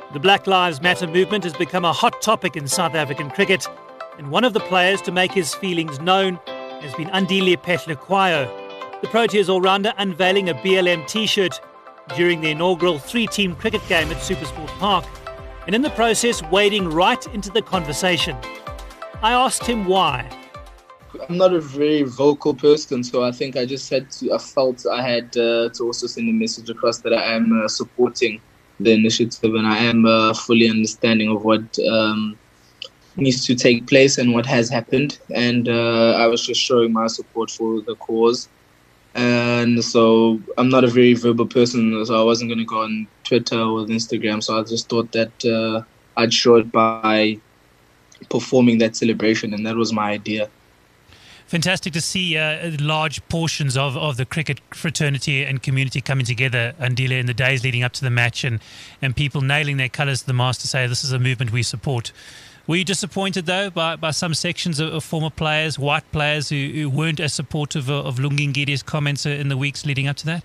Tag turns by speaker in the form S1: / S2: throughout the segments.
S1: The Black Lives Matter movement has become a hot topic in South African cricket, and one of the players to make his feelings known has been Andile Phehlukwayo, the Proteas all-rounder unveiling a BLM T-shirt during the inaugural three-team cricket game at SuperSport Park, and in the process wading right into the conversation. I asked him why.
S2: I'm not a very vocal person, so I think I felt I had to also send a message across that I am supporting the initiative, and I am fully understanding of what needs to take place and what has happened. And I was just showing my support for the cause. And so I'm not a very verbal person, so I wasn't going to go on Twitter or Instagram. So I just thought that I'd show it by performing that celebration, and that was my idea.
S1: Fantastic to see large portions of the cricket fraternity and community coming together, Andile, in the days leading up to the match, and people nailing their colours to the mast to say this is a movement we support. Were you disappointed, though, by some sections of former players, white players, who weren't as supportive of Lungi Ngidi's comments in the weeks leading up to that?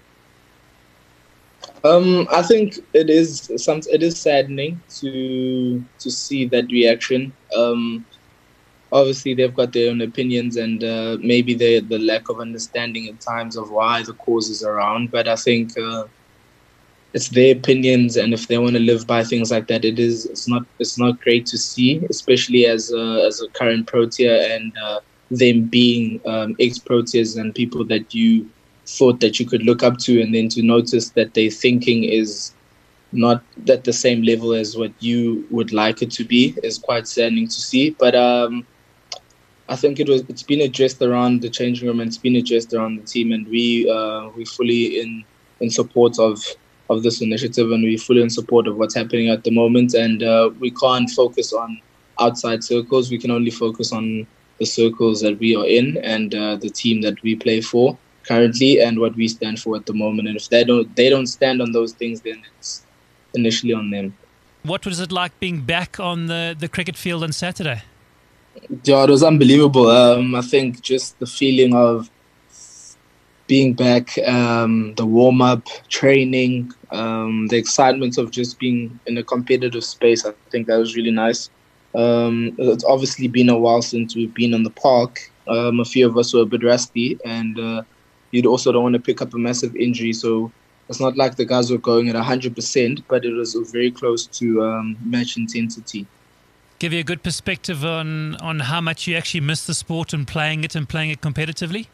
S2: I think it is saddening to see that reaction. Obviously, they've got their own opinions, and maybe the lack of understanding at times of why the cause is around. But I think it's their opinions, and if they want to live by things like that, it's not great to see, especially as a current Protea, and them being ex-Proteas and people that you thought that you could look up to, and then to notice that their thinking is not at the same level as what you would like it to be is quite saddening to see. But I think it's been addressed around the changing room, and it's been addressed around the team, and we fully in support of this initiative, and we fully in support of what's happening at the moment. And we can't focus on outside circles. We can only focus on the circles that we are in, and the team that we play for currently, and what we stand for at the moment. And if they don't stand on those things, then it's initially on them.
S1: What was it like being back on the cricket field on Saturday?
S2: Yeah, it was unbelievable. I think just the feeling of being back, the warm-up, training, the excitement of just being in a competitive space, I think that was really nice. It's obviously been a while since we've been on the park. A few of us were a bit rusty, and you also don't want to pick up a massive injury, so it's not like the guys were going at 100%, but it was very close to match intensity.
S1: Give you a good perspective on how much you actually miss the sport and playing it competitively?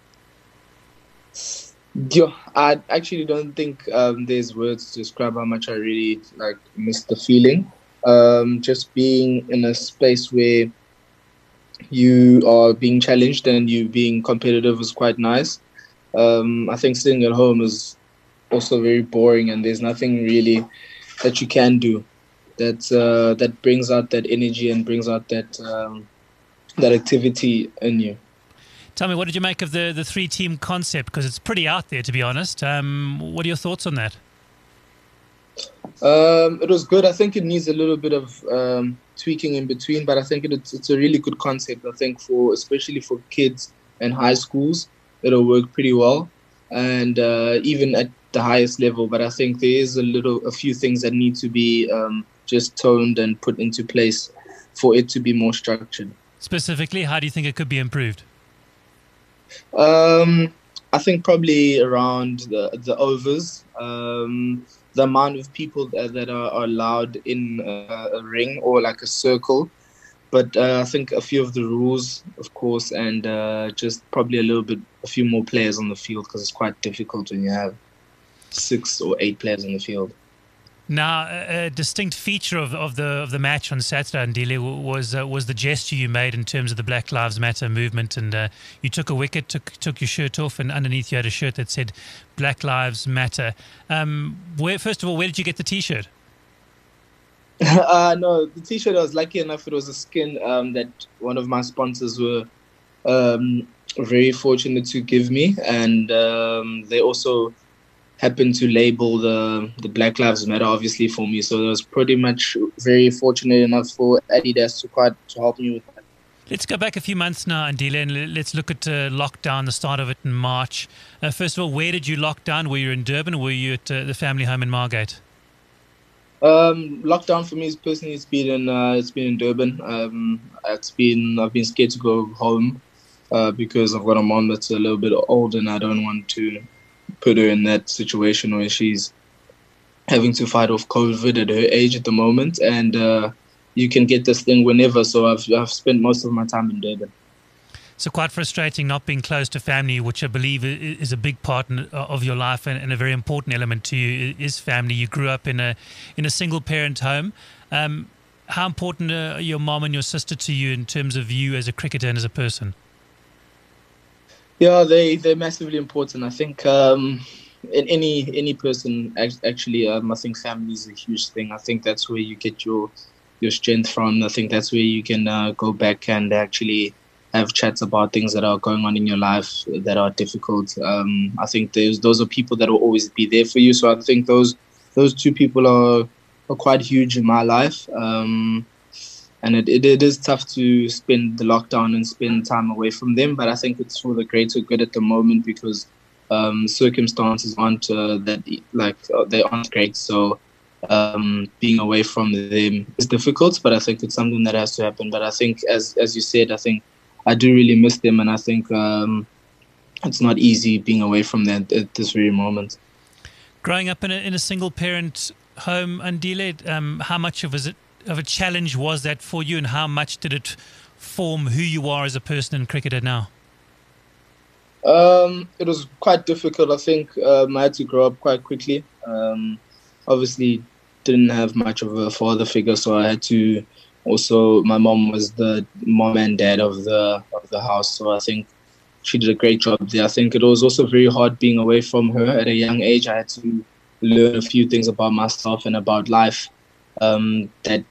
S2: Yeah, I actually don't think there's words to describe how much I really miss the feeling. Just being in a space where you are being challenged and you being competitive is quite nice. I think sitting at home is also very boring, and there's nothing really that you can do that brings out that energy and brings out that activity in you.
S1: Tell me, what did you make of the three-team concept? Because it's pretty out there, to be honest. What are your thoughts on that?
S2: It was good. I think it needs a little bit of tweaking in between, but I think it's a really good concept. I think especially for kids and high schools, it'll work pretty well, and even at the highest level. But I think there is a few things that need to be just toned and put into place for it to be more structured.
S1: Specifically, how do you think it could be improved?
S2: I think probably around the overs, the amount of people that are allowed in a ring or like a circle. But I think a few of the rules, of course, and just probably a few more players on the field, because it's quite difficult when you have 6 or 8 players on the field.
S1: Now, a distinct feature of the match on Saturday, Andile, was the gesture you made in terms of the Black Lives Matter movement, and you took a wicket, took your shirt off, and underneath you had a shirt that said Black Lives Matter. First of all, where did you get the T-shirt?
S2: No, the T-shirt, I was lucky enough, it was a skin that one of my sponsors were very fortunate to give me, and they also happened to label the Black Lives Matter, obviously, for me. So I was pretty much very fortunate enough for Adidas to help me with that.
S1: Let's go back a few months now, Andile, and let's look at lockdown, the start of it in March. First of all, where did you lock down? Were you in Durban, or were you at the family home in Margate?
S2: Lockdown for me is personally it's been in Durban. I've been scared to go home because I've got a mom that's a little bit old and I don't want to put her in that situation where she's having to fight off COVID at her age at the moment, and you can get this thing whenever. So I've spent most of my time in Durban.
S1: So quite frustrating not being close to family, which I believe is a big part of your life and a very important element to you is family. You grew up in a single parent home. How important are your mom and your sister to you in terms of you as a cricketer and as a person?
S2: Yeah, they're massively important. I think in any person actually, I think family is a huge thing. I think that's where you get your strength from. I think that's where you can go back and actually have chats about things that are going on in your life that are difficult. I think those are people that will always be there for you. So I think those two people are quite huge in my life. And it is tough to spend the lockdown and spend time away from them, but I think it's for the greater good at the moment because circumstances aren't they aren't great. So being away from them is difficult, but I think it's something that has to happen. But I think, as you said, I think I do really miss them, and I think it's not easy being away from them at this very moment.
S1: Growing up in a single parent home, Andile, how much of a challenge was that for you, and how much did it form who you are as a person and cricketer now?
S2: It was quite difficult. I think I had to grow up quite quickly. Obviously, didn't have much of a father figure, so I had to. Also, my mom was the mom and dad of the house, so I think she did a great job there. I think it was also very hard being away from her at a young age. I had to learn a few things about myself and about life that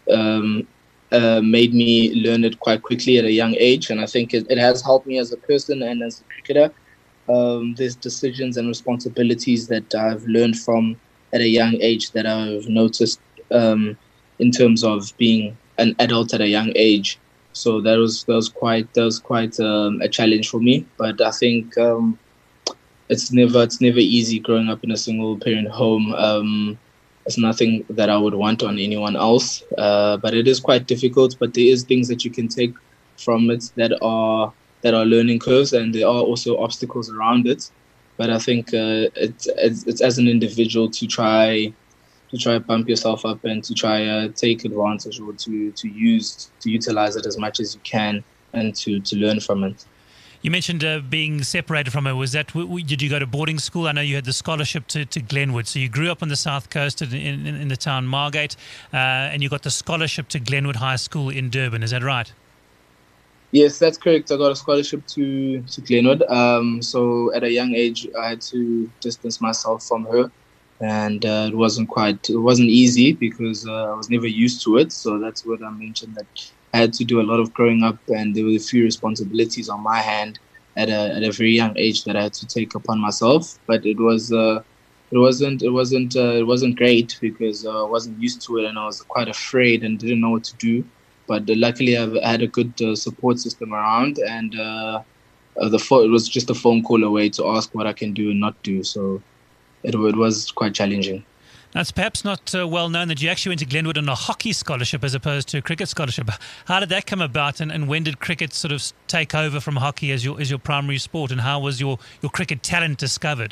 S2: made me learn it quite quickly at a young age, and I think it has helped me as a person and as a cricketer. There's decisions and responsibilities that I've learned from at a young age that I've noticed in terms of being an adult at a young age. So that was quite a challenge for me. But I think it's never easy growing up in a single parent home. It's nothing that I would want on anyone else. But it is quite difficult. But there is things that you can take from it that are learning curves, and there are also obstacles around it. But I think it's as an individual to try bump yourself up and to try take advantage or to utilize it as much as you can and to learn from it.
S1: You mentioned being separated from her. Was that, did you go to boarding school? I know you had the scholarship to Glenwood. So you grew up on the south coast in the town Margate, and you got the scholarship to Glenwood High School in Durban. Is that right?
S2: Yes, that's correct. I got a scholarship to Glenwood. So at a young age, I had to distance myself from her. And it wasn't easy because I was never used to it. So that's what I mentioned, that I had to do a lot of growing up, and there were a few responsibilities on my hand at a very young age that I had to take upon myself. But it wasn't great because I wasn't used to it, and I was quite afraid and didn't know what to do. But luckily, I had a good support system around, and it was just a phone call away to ask what I can do and not do. So it was quite challenging.
S1: Now, it's perhaps not well known that you actually went to Glenwood on a hockey scholarship as opposed to a cricket scholarship. How did that come about, and when did cricket sort of take over from hockey as your primary sport, and how was your cricket talent discovered?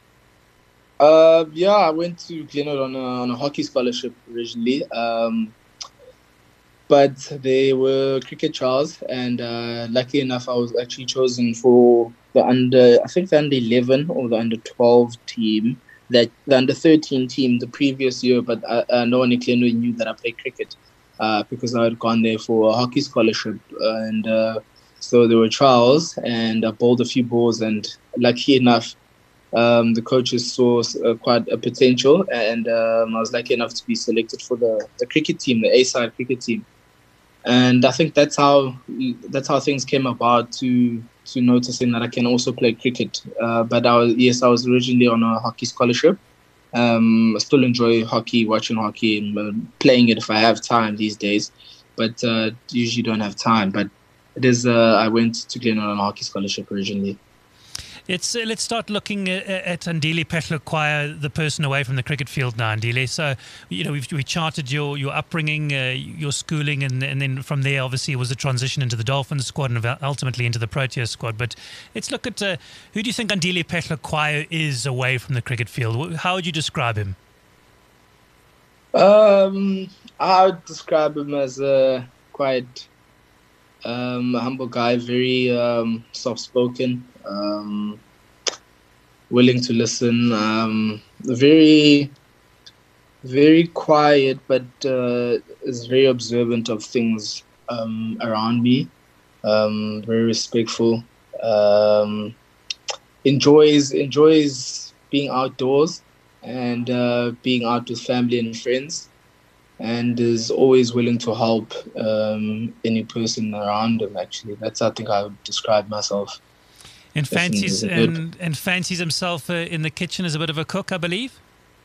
S2: I went to Glenwood on a hockey scholarship originally, but they were cricket trials, and lucky enough, I was actually chosen for the under 11 or the under 12 team, the under 13 team the previous year. But no one in Glenwood knew that I played cricket because I had gone there for a hockey scholarship, and so there were trials, and I bowled a few balls, and lucky enough, the coaches saw quite a potential, and I was lucky enough to be selected for the cricket team, the A-side cricket team. And I think that's how things came about to noticing that I can also play cricket. But I was originally on a hockey scholarship. I still enjoy hockey, watching hockey, and playing it if I have time these days. But usually don't have time. But it is. I went to Glenwood on a hockey scholarship originally.
S1: Let's start looking at Andile Phehlukwayo, the person away from the cricket field now, Andile. So, we charted your upbringing, your schooling, and then from there, obviously, it was a transition into the Dolphins squad and ultimately into the Proteas squad. But let's look at who do you think Andile Phehlukwayo is away from the cricket field? How would you describe him?
S2: I would describe him as a quite humble guy, very soft-spoken, willing to listen, very, very quiet, but is very observant of things around me, very respectful, enjoys being outdoors and being out with family and friends, and is always willing to help any person around him. Actually, that's I think I would describe myself.
S1: And fancies himself in the kitchen as a bit of a cook, I believe.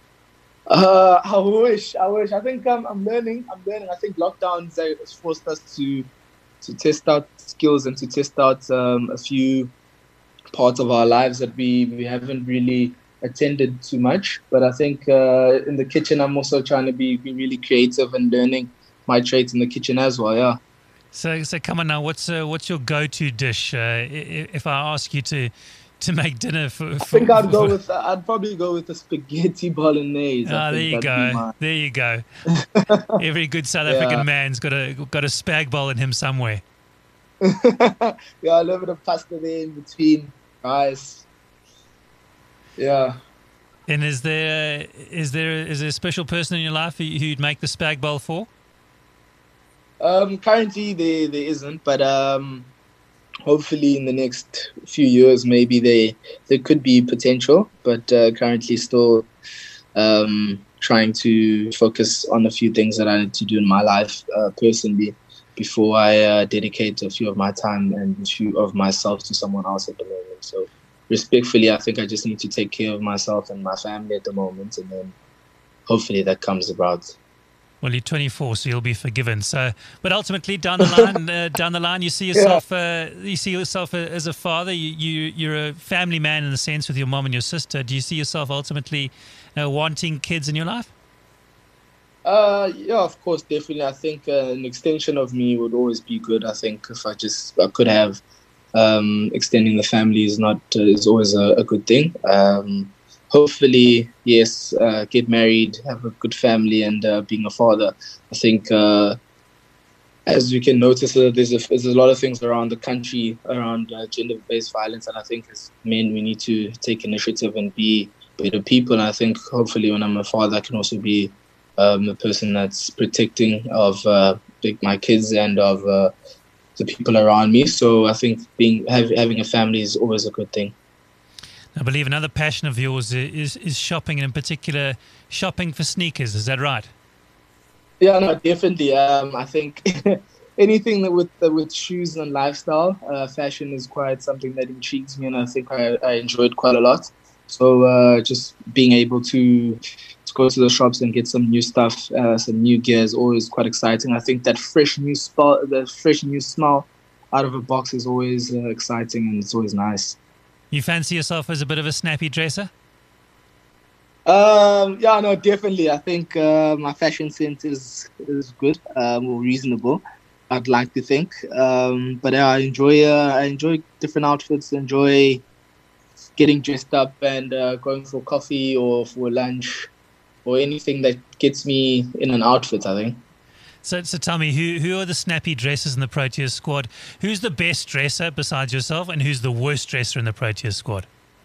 S2: I wish. I think I'm learning. I think lockdowns has forced us to test out skills and to test out a few parts of our lives that we haven't really attended too much. But I think in the kitchen, I'm also trying to be really creative and learning my traits in the kitchen as well. Yeah.
S1: So come on now. What's your go-to dish? If I ask you to make dinner for
S2: I think I'd probably go with the spaghetti bolognese.
S1: There you go. There you go. Every good South African man's got a spag bol in him somewhere.
S2: Yeah, a little bit of pasta there in between rice. Yeah.
S1: And is there a special person in your life who you'd make the spag bol for?
S2: Currently there isn't, but hopefully in the next few years maybe there could be potential. But currently still trying to focus on a few things that I need to do in my life personally before I dedicate a few of my time and a few of myself to someone else at the moment. So respectfully, I think I just need to take care of myself and my family at the moment, and then hopefully that comes about.
S1: Well, you're 24, so you'll be forgiven. So, but ultimately, down the line, you see yourself. You see yourself as a father. You're a family man in a sense with your mom and your sister. Do you see yourself ultimately wanting kids in your life?
S2: Yeah, of course, definitely. I think an extension of me would always be good. I think if I could have extending the family is always a good thing. Hopefully, yes, get married, have a good family, and being a father. I think, as you can notice, there's a lot of things around the country around gender-based violence, and I think as men we need to take initiative and be better people. And I think hopefully when I'm a father, I can also be a person that's protecting of my kids and of the people around me. So I think having a family is always a good thing.
S1: I believe another passion of yours is shopping, and in particular shopping for sneakers. Is that right?
S2: Yeah, no, definitely. I think anything that with shoes and lifestyle, fashion is quite something that intrigues me, and I think I enjoy it quite a lot. So just being able to go to the shops and get some new stuff, some new gear is always quite exciting. I think that fresh new smell out of a box is always exciting, and it's always nice.
S1: You fancy yourself as a bit of a snappy dresser?
S2: Yeah, no, definitely. I think my fashion sense is good, or reasonable, I'd like to think. But yeah, I enjoy different outfits, enjoy getting dressed up and going for coffee or for lunch or anything that gets me in an outfit, I think.
S1: So tell me, who are the snappy dressers in the Proteas squad? Who's the best dresser besides yourself, and who's the worst dresser in the Proteas squad?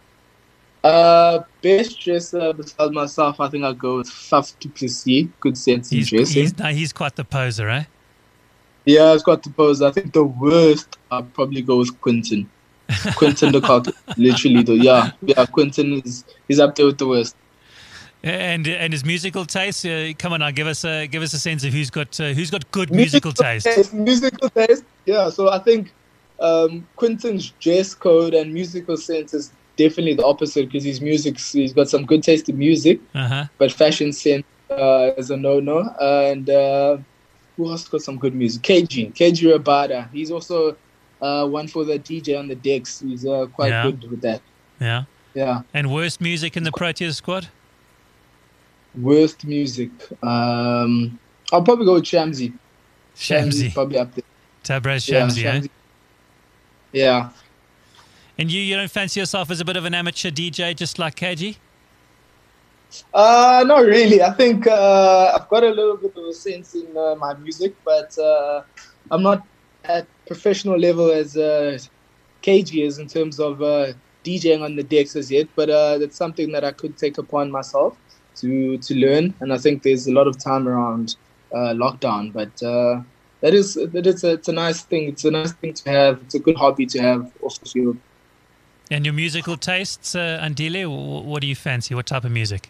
S2: Best dresser besides myself, I think I'll go with Faf du Plessis. Good sense in dressing.
S1: He's quite the poser, eh?
S2: Yeah, he's quite the poser. I think the worst, I'll probably go with Quinton. Quinton de Kock, literally. Yeah, Quinton is up there with the worst.
S1: And his musical taste. Come on now, give us a sense of who's got good musical taste.
S2: Musical taste. Yeah. So I think Quinton's dress code and musical sense is definitely the opposite, because he's got some good taste in music, but fashion sense is a no-no. And who else got some good music? KG Rabada. He's also one for the DJ on the decks. He's quite good with that.
S1: Yeah.
S2: Yeah.
S1: And worst music in the Proteas squad?
S2: Worst music. I'll probably go with Shamsi. Shamsi's
S1: Shamsi.
S2: probably up there.
S1: Tabraz
S2: Yeah,
S1: Shamsi, eh?
S2: Shamsi. Yeah.
S1: And you don't fancy yourself as a bit of an amateur DJ just like KG?
S2: Not really. I think I've got a little bit of a sense in my music, but I'm not at professional level as KG is in terms of DJing on the decks as yet. But that's something that I could take upon myself to learn. And I think there's a lot of time around lockdown. But it's a nice thing. It's a nice thing to have. It's a good hobby to have off the field.
S1: And your musical tastes, Andile, what do you fancy? What type of music?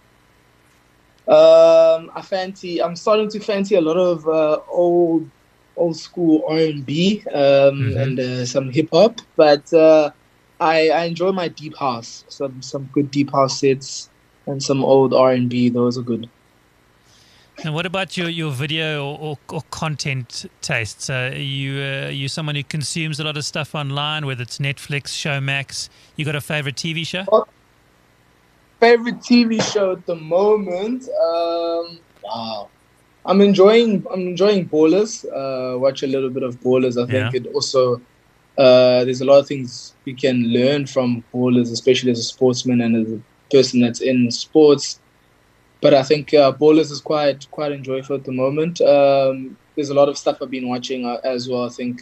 S2: I'm starting to fancy a lot of old school R&B and some hip hop, but I enjoy my deep house. Some good deep house sets and some old R&B. Those are good.
S1: And what about your video or content tastes? Are you someone who consumes a lot of stuff online, whether it's Netflix, Showmax? You got a favorite TV show?
S2: Favorite TV show at the moment? Wow, I'm enjoying Ballers. Watch a little bit of Ballers. I think it also there's a lot of things you can learn from Ballers, especially as a sportsman and as a person that's in sports. But I think Ballers is quite enjoyable at the moment. There's a lot of stuff I've been watching as well. I think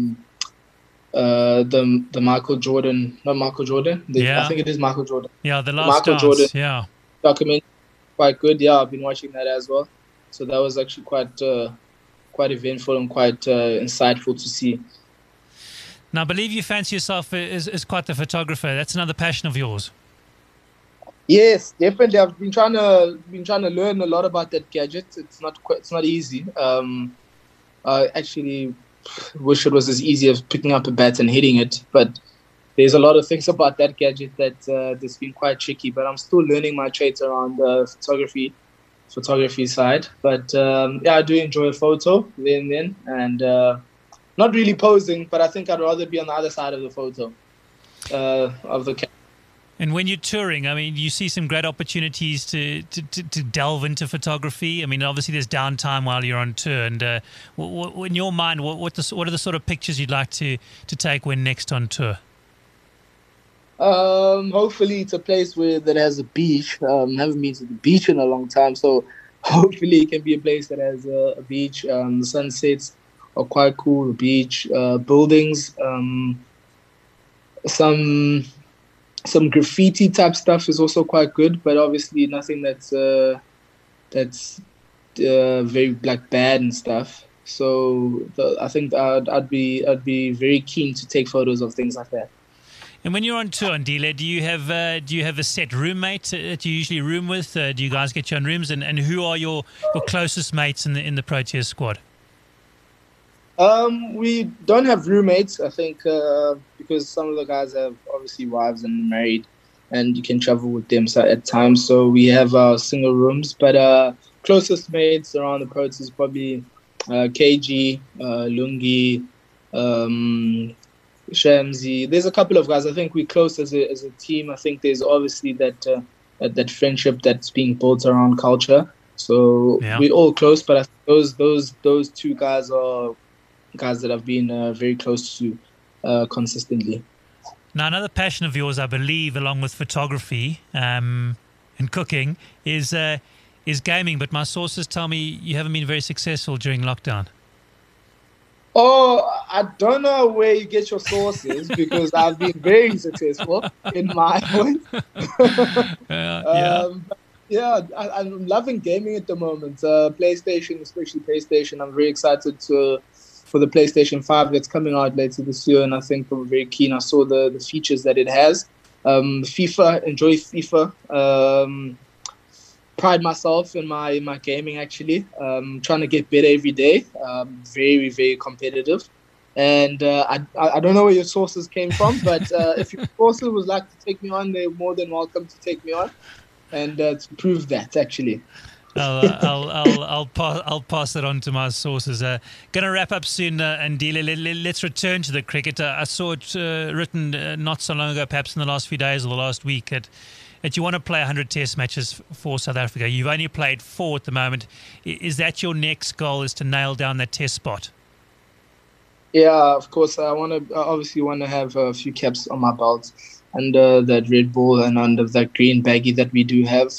S2: the Michael Jordan, not Michael Jordan. I think it is Michael Jordan.
S1: Yeah, the Last Dance. Jordan
S2: documentary, quite good. Yeah, I've been watching that as well. So that was actually quite eventful and quite insightful to see.
S1: Now, I believe you fancy yourself as quite the photographer. That's another passion of yours.
S2: Yes, definitely. I've been trying to learn a lot about that gadget. It's not easy. I actually wish it was as easy as picking up a bat and hitting it, but there's a lot of things about that gadget that's been quite tricky. But I'm still learning my traits around the photography side. But I do enjoy a photo then, and not really posing, but I think I'd rather be on the other side of the photo of the camera.
S1: And when you're touring, I mean, you see some great opportunities to delve into photography. I mean, obviously there's downtime while you're on tour. And in your mind, what are the sort of pictures you'd like to take when next on tour?
S2: Hopefully it's a place that has a beach. Haven't been to the beach in a long time, so hopefully it can be a place that has a beach. The sunsets are quite cool. The beach, buildings, some graffiti type stuff is also quite good, but obviously nothing that's very bad and stuff. So I think I'd be very keen to take photos of things like that.
S1: And when you're on tour, Andile, do you have a set roommate that you usually room with? Do you guys get your own rooms? And who are your closest mates in the Proteas squad?
S2: We don't have roommates, I think, because some of the guys have obviously wives and married, and you can travel with them at times. So we have single rooms, but closest mates around the Proteas is probably KG, Lungi, Shamsi. There's a couple of guys. I think we're close as a team. I think there's obviously that friendship that's being built around culture. So we're all close, but I think those two guys are guys that I've been very close to consistently.
S1: Now, another passion of yours, I believe, along with photography and cooking, is gaming. But my sources tell me you haven't been very successful during lockdown.
S2: Oh, I don't know where you get your sources because I've been very successful in my own. I'm loving gaming at the moment. PlayStation, especially PlayStation. I'm very excited for the PlayStation 5 that's coming out later this year, and I think I'm very keen. I saw the features that it has. FIFA, enjoy FIFA. Pride myself in my gaming, actually. Trying to get better every day. Very, very competitive. And I don't know where your sources came from, but if your sources would like to take me on, they're more than welcome to take me on and to prove that, actually.
S1: I'll pass that on to my sources. Going to wrap up soon, Andile. Let's return to the cricket. I saw it written not so long ago, perhaps in the last few days or the last week, that you want to play 100 Test matches for South Africa. You've only played 4 at the moment. Is that your next goal? Is to nail down that Test spot?
S2: Yeah, of course. I obviously want to have a few caps on my belt under that red ball and under that green baggie that we do have.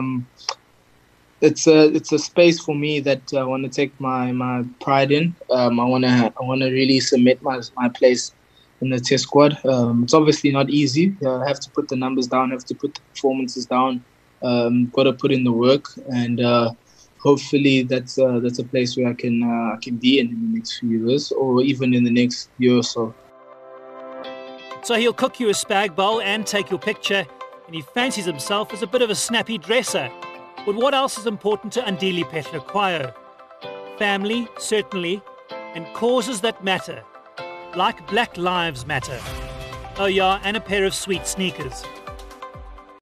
S2: It's a space for me that I want to take my pride in. I want to really cement my place in the Test squad. It's obviously not easy. I have to put the numbers down. Have to put the performances down. Got to put in the work, and hopefully that's a place where I can be in the next few years, or even in the next year or so.
S1: So he'll cook you a spag bowl and take your picture, and he fancies himself as a bit of a snappy dresser. But what else is important to Andile Phehlukwayo? Family, certainly, and causes that matter, like Black Lives Matter. Oh yeah, and a pair of sweet sneakers.